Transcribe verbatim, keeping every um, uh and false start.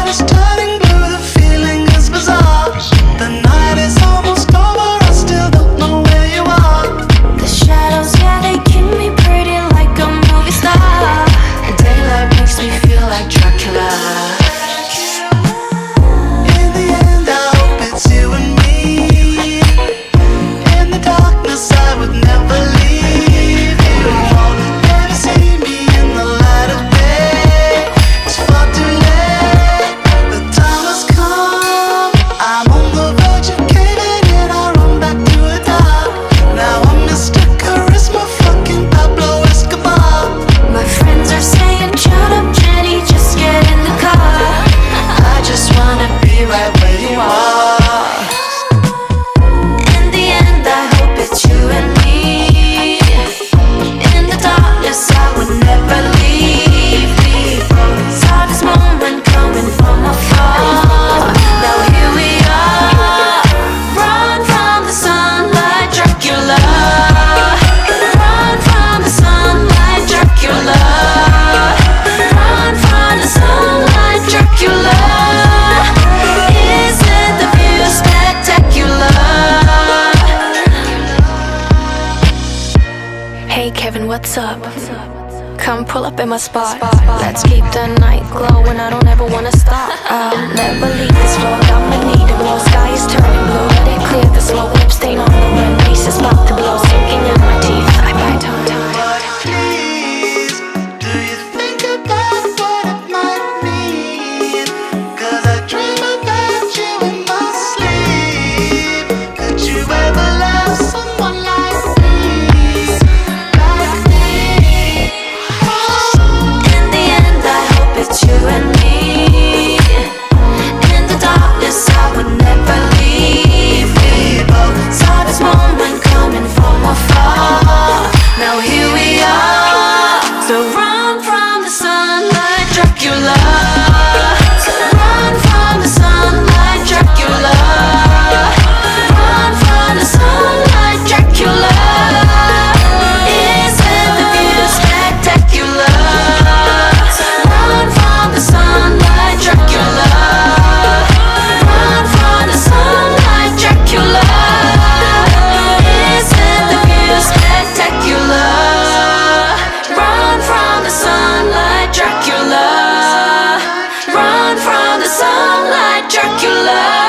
is turning blue, the feeling is bizarre. The night is almost over, I still don't know where you are. The shadows, yeah, they keep me pretty like a movie star. The daylight makes me feel like Dracula. In the end, I hope it's you and me. In the darkness, I would never leave you. Never see me in the light of day. It's far too late, the time has come. I'm on the verge of caving in, I run back to the top. Now I'm Mister Charisma, fucking Pablo Escobar. My friends are saying, shut up, Jenny, just get in the car. I just wanna be right where you are. In the end, I hope it's you and me. In the darkness, I would never leave. We both saw this moment coming from afar. Now here we are. Run from the sunlight, Dracula. Run from the sunlight, Dracula. Run from the sunlight, Dracula. Isn't the view spectacular? Hey Kevin, what's up? Come pull up in my spot. Let's keep the night glowing, I don't ever wanna stop. I'll never leave this floor, I'ma need it more. Sky is turning blue, let it clear the smoke. Lip stain on the rim, face is about to blow. Sinking in my teeth, I bite tongue time. But please, do you think about what it might mean? 'Cause I dream about you in my sleep. Could you ever love someone like me? Like me? In the end, I hope it's you and me. In the darkness, I would never leave. We both saw this moment coming from afar. Now here we are. So run from the sunlight, Dracula. Run from the sunlight, Dracula. Run from the sunlight, Dracula. Isn't the view spectacular? Run from the sunlight, Dracula. Run from the sunlight, Dracula. Isn't the view spectacular? Run from the sunlight, Dracula. Run from the sunlight, Dracula.